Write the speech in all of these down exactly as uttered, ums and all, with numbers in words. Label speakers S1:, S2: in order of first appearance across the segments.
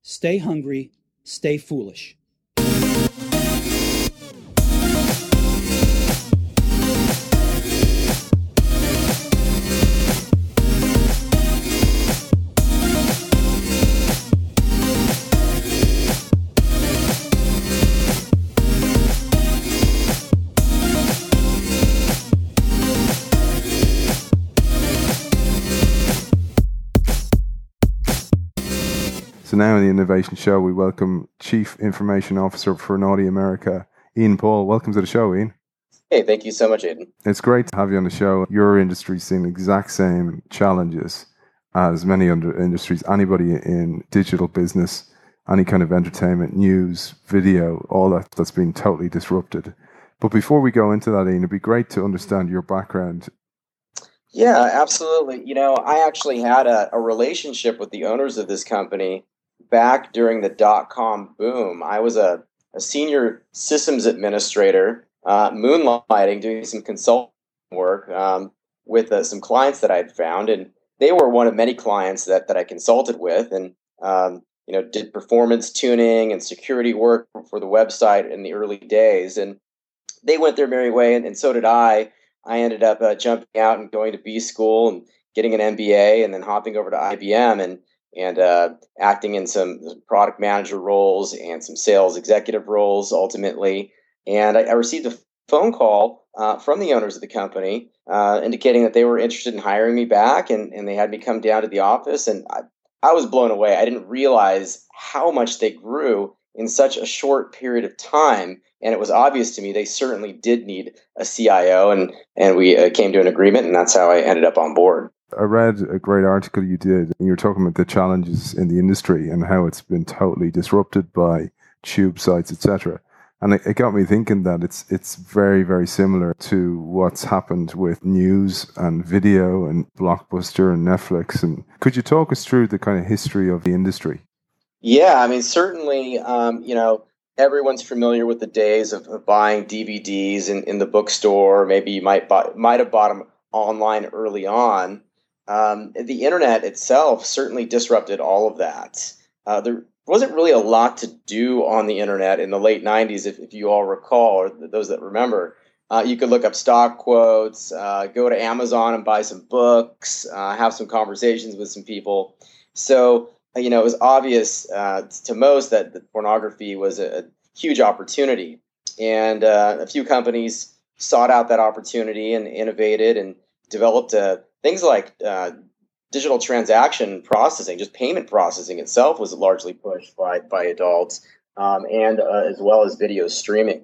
S1: Stay hungry, stay foolish.
S2: So now in the Innovation Show, we welcome Chief Information Officer for Naughty America, Ian Paul. Welcome to the show, Ian.
S3: Hey, thank you so much, Aidan.
S2: It's great to have you on the show. Your industry's seen the exact same challenges as many other industries. Anybody in digital business, any kind of entertainment, news, video, all that, that's been totally disrupted. But before we go into that, Ian, it'd be great to understand your background.
S3: Yeah, absolutely. You know, I actually had a, a relationship with the owners of this company back during the dot-com boom. I was a, a senior systems administrator, uh, moonlighting, doing some consulting work um, with uh, some clients that I had found. And they were one of many clients that, that I consulted with and, um, you know, did performance tuning and security work for the website in the early days. And they went their merry way, and, and so did I. I ended up uh, jumping out and going to B school and getting an M B A and then hopping over to I B M and and uh, acting in some product manager roles and some sales executive roles ultimately. And I, I received a phone call uh, from the owners of the company uh, indicating that they were interested in hiring me back, and, and they had me come down to the office. And I, I was blown away. I didn't realize how much they grew in such a short period of time. And it was obvious to me they certainly did need a C I O, and, and we uh, came to an agreement, and that's how I ended up on board.
S2: I read a great article you did, and you were talking about the challenges in the industry and how it's been totally disrupted by tube sites, et cetera. And it, it got me thinking that it's it's very, very similar to what's happened with news and video and Blockbuster and Netflix. And could you talk us through the kind of history of the industry?
S3: Yeah, I mean, certainly, um, you know, everyone's familiar with the days of, of buying D V Ds in, in the bookstore. Maybe you might buy, might have bought them online early on. Um, the internet itself certainly disrupted all of that. Uh, there wasn't really a lot to do on the internet in the late nineties, if, if you all recall, or those that remember. Uh, you could look up stock quotes, uh, go to Amazon and buy some books, uh, have some conversations with some people. So, you know, it was obvious uh, to most that the pornography was a, a huge opportunity. And uh, a few companies sought out that opportunity and innovated and developed uh, things like uh, digital transaction processing. Just payment processing itself was largely pushed by, by adults, um, and uh, as well as video streaming.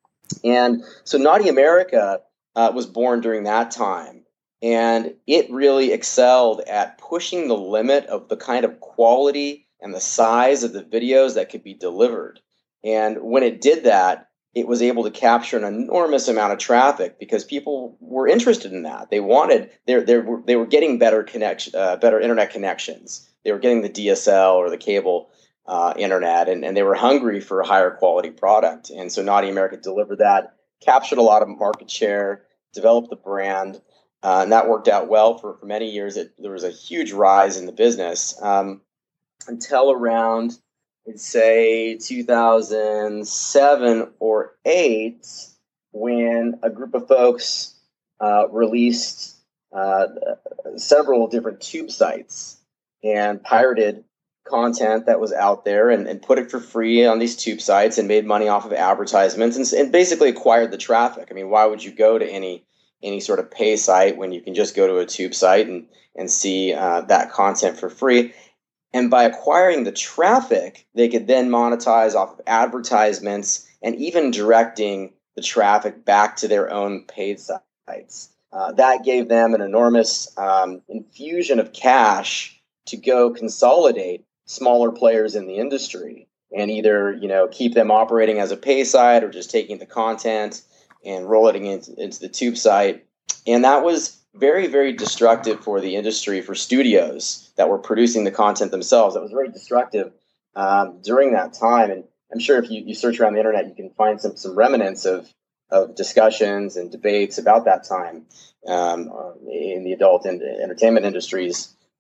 S3: And so Naughty America uh, was born during that time. And it really excelled at pushing the limit of the kind of quality and the size of the videos that could be delivered. And when it did that, it was able to capture an enormous amount of traffic because people were interested in that. They wanted, they they were they were getting better connection, uh, better internet connections. They were getting the D S L or the cable uh, internet, and, and they were hungry for a higher quality product. And so Naughty America delivered that, captured a lot of market share, developed the brand. Uh, and that worked out well for, for many years. It, there was a huge rise in the business um, until around, I'd say, two thousand seven or eight, when a group of folks uh, released uh, several different tube sites and pirated content that was out there and, and put it for free on these tube sites and made money off of advertisements and, and basically acquired the traffic. I mean, why would you go to any any sort of pay site when you can just go to a tube site and, and see uh, that content for free? And by acquiring the traffic, they could then monetize off of advertisements and even directing the traffic back to their own paid sites. Uh, that gave them an enormous um, infusion of cash to go consolidate smaller players in the industry and either, you know, keep them operating as a pay site or just taking the content and rolling it into, into the tube site. And that was very, very destructive for the industry, for studios that were producing the content themselves. That was very destructive um, during that time. And I'm sure if you, you search around the internet, you can find some some remnants of, of discussions and debates about that time um, in the adult and entertainment industries.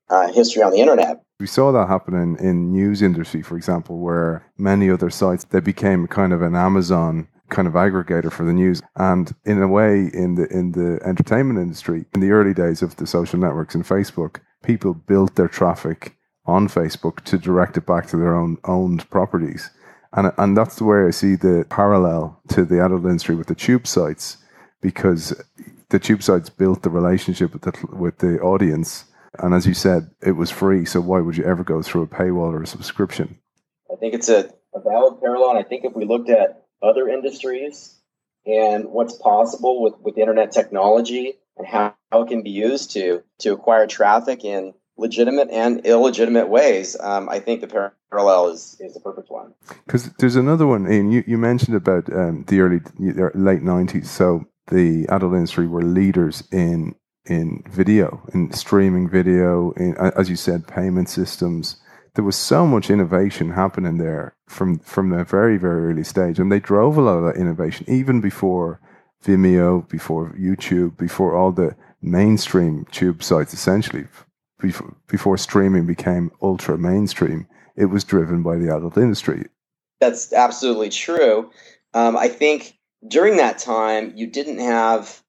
S3: uh, history on the internet.
S2: We saw that happen in, in news industry, for example, where many other sites, they became kind of an Amazon kind of aggregator for the news. And in a way, in the in the entertainment industry, in the early days of the social networks and Facebook, people built their traffic on Facebook to direct it back to their own owned properties. And and that's the way I see the parallel to the adult industry with the tube sites, because the tube sites built the relationship with the with the audience. And as you said, it was free. So why would you ever go through a paywall or a subscription?
S3: I think it's a, a valid parallel. And I think if we looked at other industries and what's possible with, with internet technology and how, how it can be used to to acquire traffic in legitimate and illegitimate ways, um, I think the parallel is, is the perfect one.
S2: Because there's another one, Ian, you, you mentioned about um, the early, late nineties. So the adult industry were leaders in in video, in streaming video, in, as you said, payment systems. There was so much innovation happening there from, from a very, very early stage. And they drove a lot of that innovation, even before Vimeo, before YouTube, before all the mainstream tube sites, essentially. Before, before streaming became ultra mainstream, it was driven by the adult industry.
S3: That's absolutely true. Um, I think during that time, you didn't have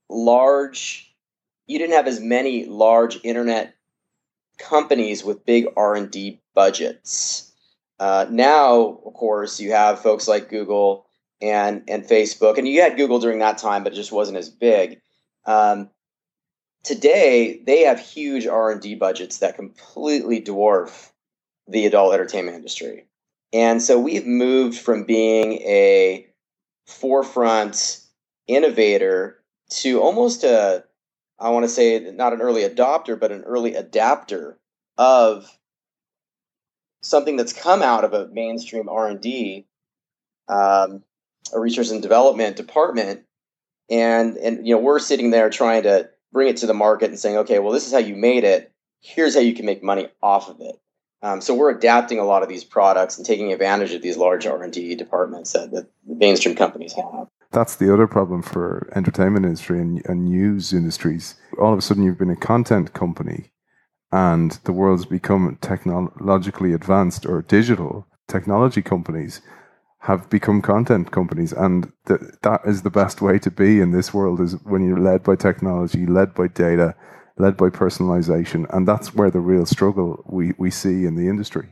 S3: large, you didn't have as many large internet companies with big R and D budgets. Uh, now, of course, you have folks like Google and and Facebook, and you had Google during that time, but it just wasn't as big. Um, Today, they have huge R and D budgets that completely dwarf the adult entertainment industry. And so we've moved from being a forefront innovator to almost a, I want to say, not an early adopter, but an early adapter of something that's come out of a mainstream R and D, um, a research and development department. And, and, you know, we're sitting there trying to bring it to the market and saying, okay, well, this is how you made it. Here's how you can make money off of it. Um, so we're adapting a lot of these products and taking advantage of these large R and D departments that, that the mainstream companies have.
S2: That's the other problem for entertainment industry and, and news industries. All of a sudden, you've been a content company and the world's become technologically advanced, or digital technology companies have become content companies, and th- that is the best way to be in this world, is when you're led by technology, led by data, led by personalization, and that's where the real struggle we, we see in the industry.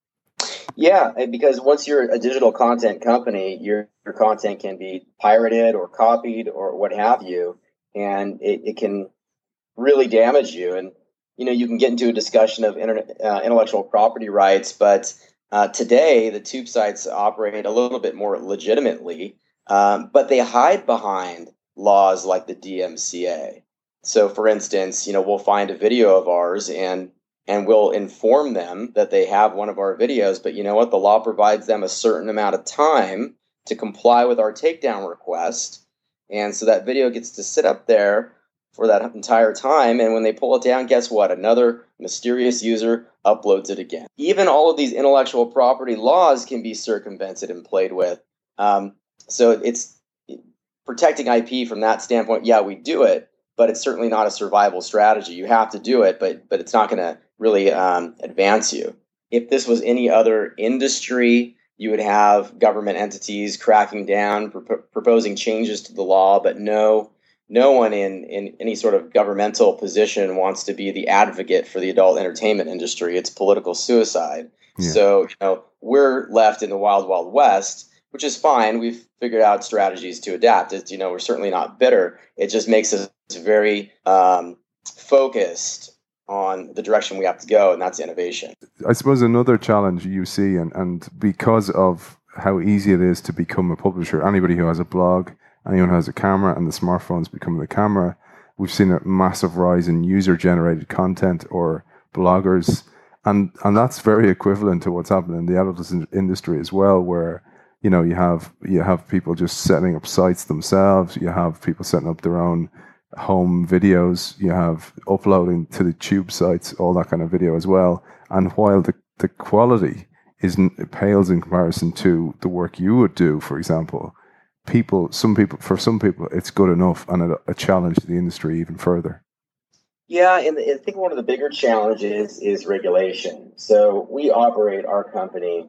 S3: Yeah, because once you're a digital content company, your your content can be pirated or copied or what have you, and it, it can really damage you. And you know, you can get into a discussion of internet, uh, intellectual property rights, but Uh, today, the tube sites operate a little bit more legitimately, um, but they hide behind laws like the D M C A. So, for instance, you know, we'll find a video of ours and and we'll inform them that they have one of our videos, but you know what? The law provides them a certain amount of time to comply with our takedown request, and so that video gets to sit up there for that entire time, and when they pull it down, guess what? Another mysterious user uploads it again. Even all of these intellectual property laws can be circumvented and played with. Um, so it's protecting I P from that standpoint. Yeah, we do it, but it's certainly not a survival strategy. You have to do it, but but it's not going to really um, advance you. If this was any other industry, you would have government entities cracking down, pro- proposing changes to the law, but no. No one in, in any sort of governmental position wants to be the advocate for the adult entertainment industry. It's political suicide. Yeah. So, you know, we're left in the wild, wild west, which is fine. We've figured out strategies to adapt. It's, you know, we're certainly not bitter. It just makes us very um, focused on the direction we have to go, and that's innovation.
S2: I suppose another challenge you see, and, and because of how easy it is to become a publisher, anybody who has a blog, anyone who has a camera, and the smartphone's becoming the camera. We've seen a massive rise in user-generated content or bloggers, and and that's very equivalent to what's happening in the adult industry as well, where you know you have you have people just setting up sites themselves. You have people setting up their own home videos. You have uploading to the tube sites, all that kind of video as well. And while the the quality isn't, it pales in comparison to the work you would do, for example. People, some people, for some people, it's good enough and a, a challenge to the industry even further.
S3: Yeah, and I think one of the bigger challenges is regulation. So we operate our company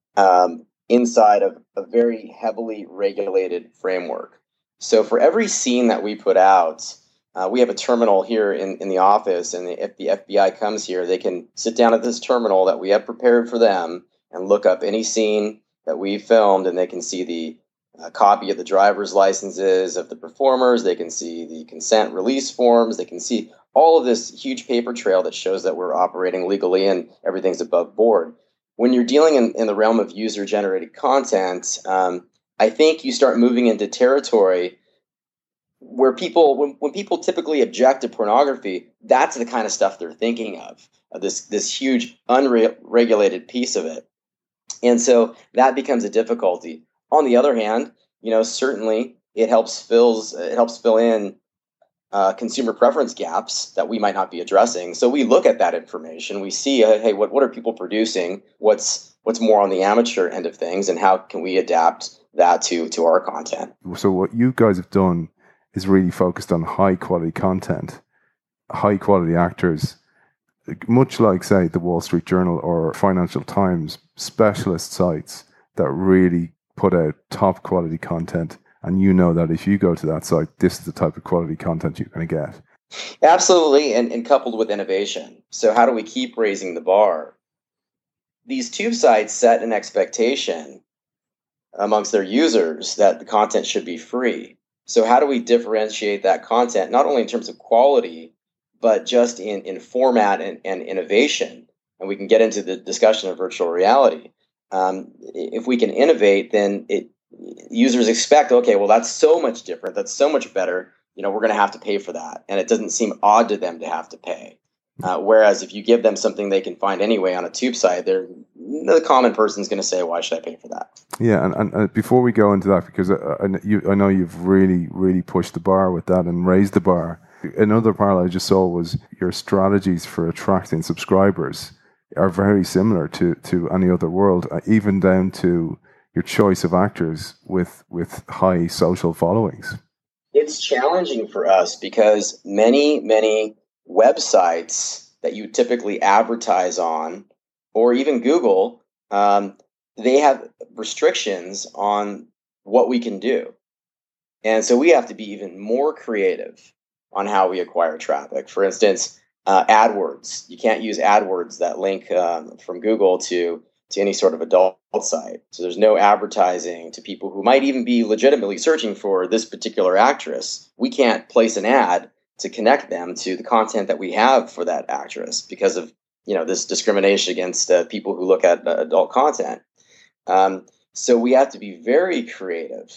S3: um, inside of a very heavily regulated framework. So for every scene that we put out, uh, we have a terminal here in, in the office, and if the F B I comes here, they can sit down at this terminal that we have prepared for them and look up any scene that we filmed, and they can see the a copy of the driver's licenses of the performers. They can see the consent release forms. They can see all of this huge paper trail that shows that we're operating legally and everything's above board. When you're dealing in, in the realm of user-generated content, um, I think you start moving into territory where people, when, when people typically object to pornography, that's the kind of stuff they're thinking of, of this, this huge unregulated piece of it. And so that becomes a difficulty. On the other hand, you know, certainly it helps fills it helps fill in uh, consumer preference gaps that we might not be addressing. So we look at that information. We see, uh, hey, what what are people producing? What's what's more on the amateur end of things, and how can we adapt that to to our content?
S2: So what you guys have done is really focused on high quality content, high quality actors, much like, say, the Wall Street Journal or Financial Times, specialist sites that really put out top quality content, and you know that if you go to that site, this is the type of quality content you're going to get.
S3: Absolutely, and, and coupled with innovation. So how do we keep raising the bar? These tube sites set an expectation amongst their users that the content should be free. So how do we differentiate that content, not only in terms of quality, but just in, in format and, and innovation? And we can get into the discussion of virtual reality. Um, if we can innovate, then it, users expect, okay, well, that's so much different. That's so much better. You know, we're going to have to pay for that. And it doesn't seem odd to them to have to pay. Uh, whereas if you give them something they can find anyway on a tube site, they're, the common person's going to say, why should I pay for that?
S2: Yeah, and, and, and before we go into that, because I, I, you, I know you've really, really pushed the bar with that and raised the bar. Another part I just saw was your strategies for attracting subscribers are very similar to, to any other world, uh, even down to your choice of actors with, with high social followings.
S3: It's challenging for us because many, many websites that you typically advertise on, or even Google, um, they have restrictions on what we can do. And so we have to be even more creative on how we acquire traffic. For instance, Uh, AdWords. You can't use AdWords that link um, from Google to, to any sort of adult site. So there's no advertising to people who might even be legitimately searching for this particular actress. We can't place an ad to connect them to the content that we have for that actress because of, you know, this discrimination against uh, people who look at uh, adult content. Um, so we have to be very creative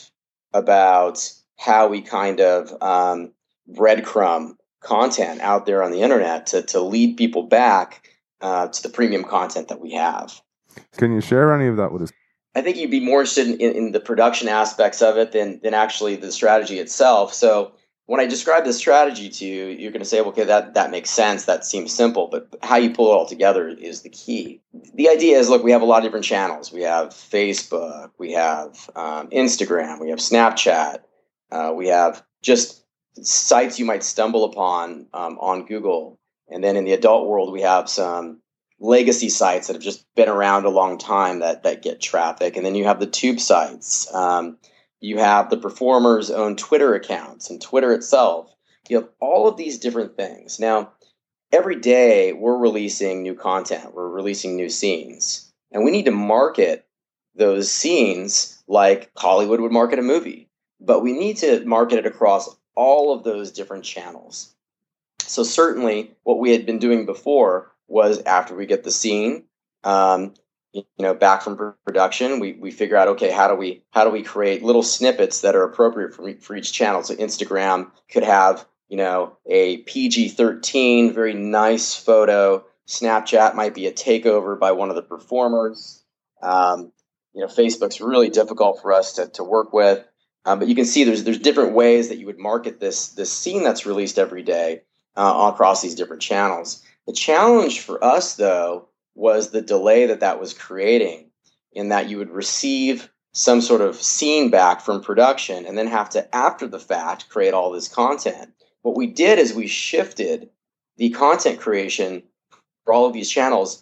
S3: about how we kind of um, breadcrumb content out there on the internet to, to lead people back uh, to the premium content that we have.
S2: Can you share any of that with us?
S3: I think you'd be more interested in, in the production aspects of it than, than actually the strategy itself. So when I describe the strategy to you, you're going to say, okay, that, that makes sense. That seems simple, but how you pull it all together is the key. The idea is, look, we have a lot of different channels. We have Facebook, we have um, Instagram, we have Snapchat, uh, we have just sites you might stumble upon um, on Google. And then in the adult world, we have some legacy sites that have just been around a long time that, that get traffic. And then you have the tube sites. Um, you have the performers' own Twitter accounts and Twitter itself. You have all of these different things. Now, every day we're releasing new content. We're releasing new scenes. And we need to market those scenes like Hollywood would market a movie. But we need to market it across all of those different channels. So certainly what we had been doing before was after we get the scene, um, you know, back from production, we we figure out, okay, how do we how do we create little snippets that are appropriate for for each channel? So Instagram could have, you know, a P G thirteen, very nice photo. Snapchat might be a takeover by one of the performers. Um, you know, Facebook's really difficult for us to to work with. Um, but you can see there's there's different ways that you would market this this scene that's released every day uh, across these different channels. The challenge for us, though, was the delay that that was creating, in that you would receive some sort of scene back from production and then have to, after the fact, create all this content. What we did is we shifted the content creation for all of these channels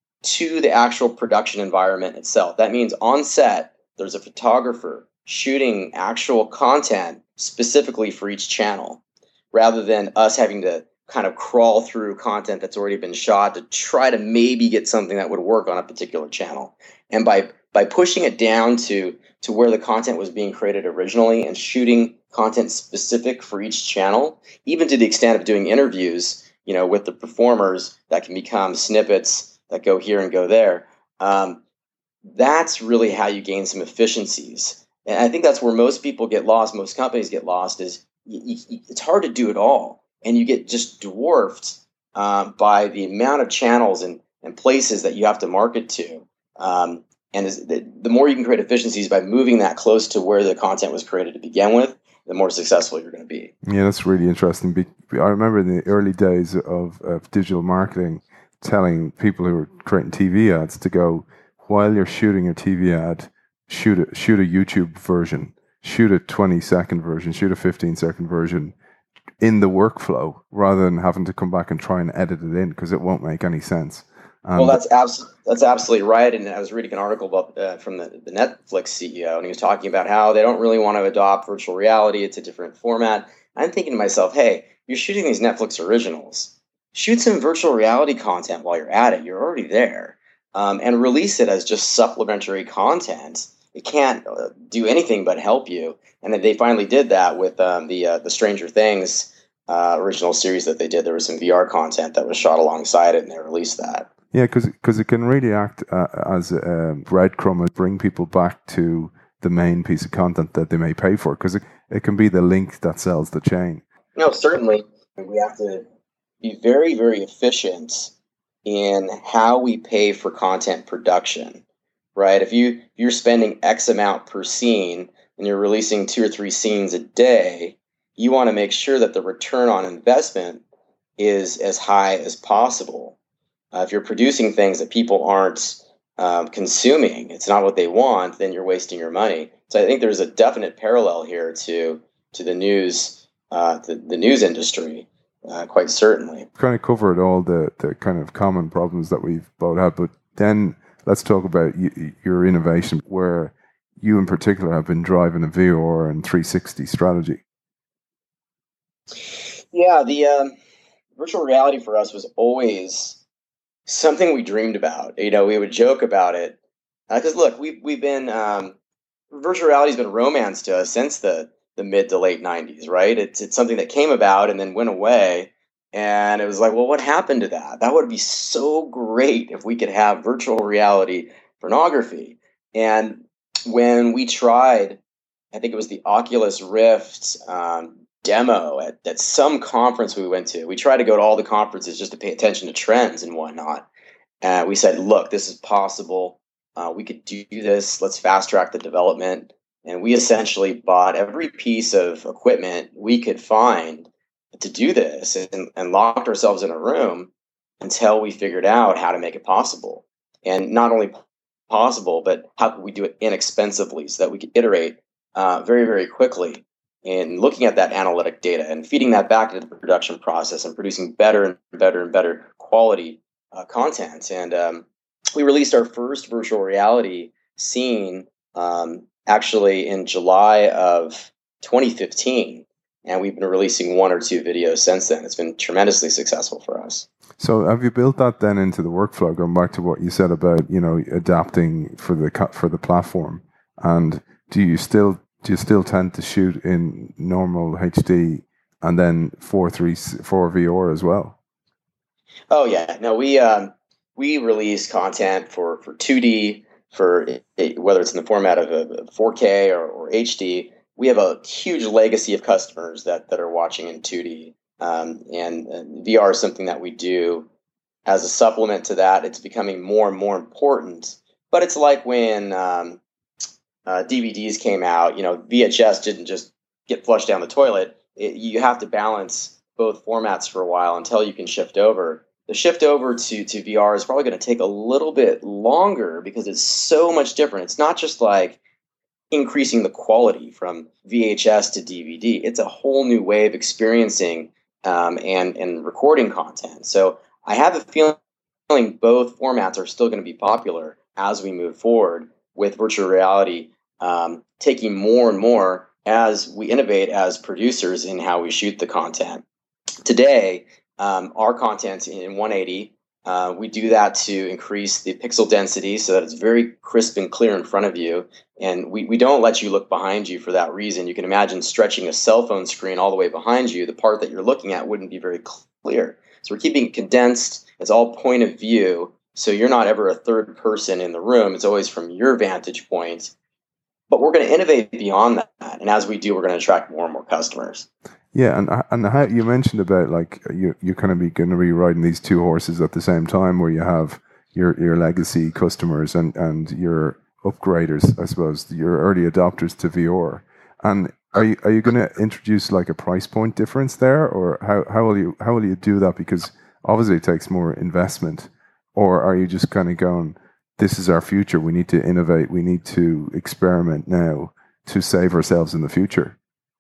S3: to the actual production environment itself. That means on set, there's a photographer shooting actual content specifically for each channel, rather than us having to kind of crawl through content that's already been shot to try to maybe get something that would work on a particular channel. And by by pushing it down to to where the content was being created originally and shooting content specific for each channel, even to the extent of doing interviews, you know, with the performers that can become snippets that go here and go there. Um, that's really how you gain some efficiencies. And I think that's where most people get lost, most companies get lost, is you, you, it's hard to do it all. And you get just dwarfed um, by the amount of channels and, and places that you have to market to. Um, and is, the, the more you can create efficiencies by moving that close to where the content was created to begin with, the more successful you're going to be.
S2: Yeah, that's really interesting. I remember in the early days of, of digital marketing, telling people who were creating T V ads to go, while you're shooting a T V ad, shoot a, shoot a YouTube version, shoot a twenty second version, shoot a fifteen second version in the workflow, rather than having to come back and try and edit it in, because it won't make any sense.
S3: And well, that's abs- that's absolutely right. And I was reading an article about uh, from the, the Netflix C E O, and he was talking about how they don't really want to adopt virtual reality. It's a different format. I'm thinking to myself, hey, you're shooting these Netflix originals. Shoot some virtual reality content while you're at it. You're already there. Um, and release it as just supplementary content. It can't uh, do anything but help you. And then they finally did that with um, the uh, the Stranger Things uh, original series that they did. There was some V R content that was shot alongside it, and they released that.
S2: Yeah, because it can really act uh, as a breadcrumb and bring people back to the main piece of content that they may pay for, because it, it can be the link that sells the chain.
S3: No, certainly. We have to be very, very efficient in how we pay for content production, right? If, you, if you're spending X amount per scene and you're releasing two or three scenes a day, you want to make sure that the return on investment is as high as possible. Uh, if you're producing things that people aren't um, consuming, it's not what they want, then you're wasting your money. So I think there's a definite parallel here to to the news, uh, the, the news industry, uh, quite certainly.
S2: Kind of covered all the, the kind of common problems that we've both had, but then let's talk about y- your innovation, where you in particular have been driving a V R and three sixty strategy.
S3: Yeah, the um, virtual reality for us was always something we dreamed about. You know, we would joke about it because uh, look, we've we've been um, virtual reality has been romance to us since the the mid to late nineties, right? It's it's something that came about and then went away, and it was like, well, what happened to that? That would be so great if we could have virtual reality pornography. And when we tried, I think it was the Oculus Rift um, demo at, at some conference we went to. We tried to go to all the conferences just to pay attention to trends and whatnot. And we said, look, this is possible. Uh, we could do this. Let's fast track the development. And we essentially bought every piece of equipment we could find to do this, and, and locked ourselves in a room until we figured out how to make it possible. And not only possible, but how could we do it inexpensively so that we could iterate uh, very, very quickly in looking at that analytic data and feeding that back into the production process and producing better and better and better quality uh, content. And um, we released our first virtual reality scene um, actually in July of twenty fifteen. And we've been releasing one or two videos since then. It's been tremendously successful for us.
S2: So have you built that then into the workflow, going back to what you said about, you know, adapting for the for the platform? And do you still do you still tend to shoot in normal H D and then four three four V R as well?
S3: Oh yeah, no, we um, we release content for, for two D, for it, whether it's in the format of a four K or, or H D. We have a huge legacy of customers that, that are watching in two D, um, and, and V R is something that we do as a supplement to that. It's becoming more and more important. But it's like when um, uh, D V Ds came out. You know, V H S didn't just get flushed down the toilet. It, you have to balance both formats for a while until you can shift over. The shift over to, to V R is probably going to take a little bit longer because it's so much different. It's not just like increasing the quality from V H S to D V D. It's a whole new way of experiencing um, and, and recording content. So I have a feeling both formats are still going to be popular as we move forward, with virtual reality um, taking more and more as we innovate as producers in how we shoot the content. Today, um, our content's in one eighty. Uh, we do that to increase the pixel density so that it's very crisp and clear in front of you. And we, we don't let you look behind you for that reason. You can imagine stretching a cell phone screen all the way behind you. The part that you're looking at wouldn't be very clear. So we're keeping it condensed. It's all point of view. So you're not ever a third person in the room. It's always from your vantage point. But we're going to innovate beyond that. And as we do, we're going to attract more and more customers.
S2: Yeah, and and how you mentioned about like you you're kind of be going to be riding these two horses at the same time, where you have your your legacy customers and and your upgraders, I suppose, your early adopters to V R. And are you are you going to introduce like a price point difference there, or how how will you how will you do that? Because obviously it takes more investment, or are you just kind of going, this is our future, we need to innovate, we need to experiment now to save ourselves in the future?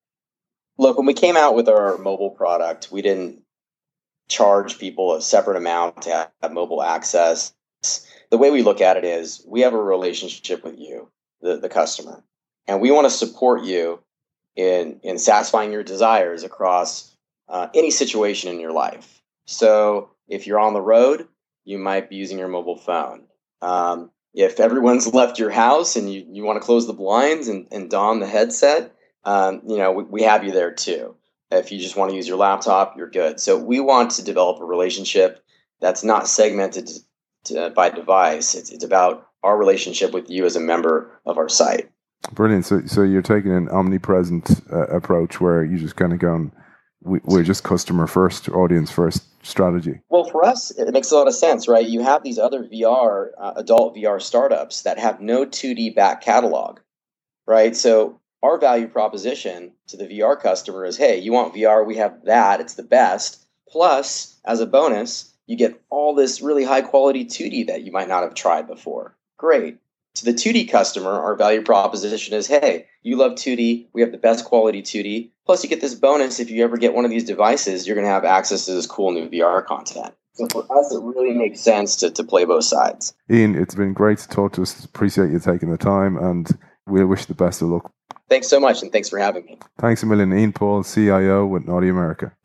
S3: Look, when we came out with our mobile product, we didn't charge people a separate amount to have mobile access. The way we look at it is we have a relationship with you, the, the customer, and we want to support you in, in satisfying your desires across uh, any situation in your life. So if you're on the road, you might be using your mobile phone. Um, if everyone's left your house and you, you want to close the blinds and, and don the headset, Um, you know, we, we have you there too. If you just want to use your laptop, you're good. So we want to develop a relationship that's not segmented to, by device. It's, it's about our relationship with you as a member of our site.
S2: Brilliant. So, so you're taking an omnipresent uh, approach where you just kind of going, we, we're just customer first, audience first strategy.
S3: Well, for us, it makes a lot of sense, right? You have these other V R, uh, adult V R startups that have no two D back catalog, right? So our value proposition to the V R customer is, hey, you want V R? We have that. It's the best. Plus, as a bonus, you get all this really high quality two D that you might not have tried before. Great. To the two D customer, our value proposition is, hey, you love two D. We have the best quality two D. Plus, you get this bonus. If you ever get one of these devices, you're going to have access to this cool new V R content. So for us, it really makes sense to, to play both sides.
S2: Ian, it's been great to talk to us. Appreciate you taking the time, and we'll wish you the best of luck.
S3: Thanks so much, and thanks for having me.
S2: Thanks a million. Ian Paul, C I O with Naughty America.